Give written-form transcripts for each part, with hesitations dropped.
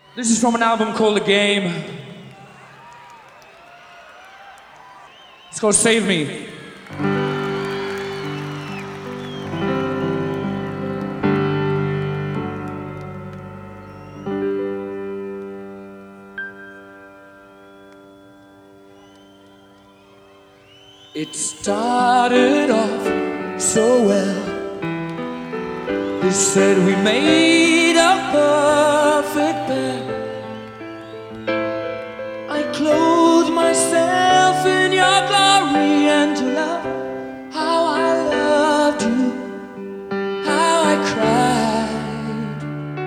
This is from an album called The Game. It's called Save Me. It started off so well. They said we made a perfect pair. I clothed myself in your glory and to love how I loved you, how I cried.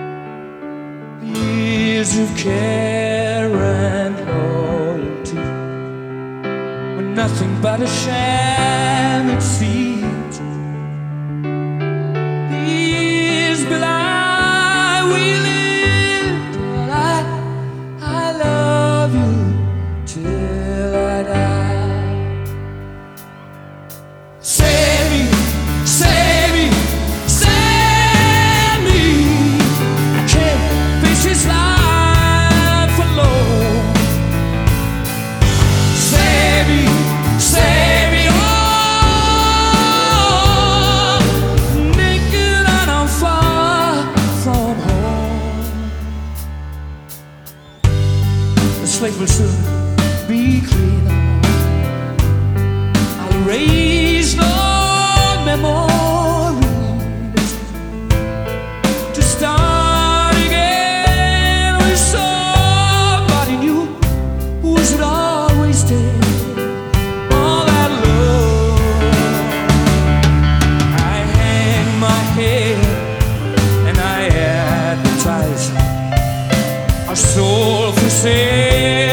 Years of care and loyalty were nothing but a sham, it seemed. Years belie we lived, but I love you till I die. Save me, save me, save me. I can't face this life alone. Save me, save me, oh, naked and I'm far from home. The slate will soon be cleaner. I'll erase no memories to start again with somebody new who should always stay. All that love, I hang my head and I advertise our soul for sale.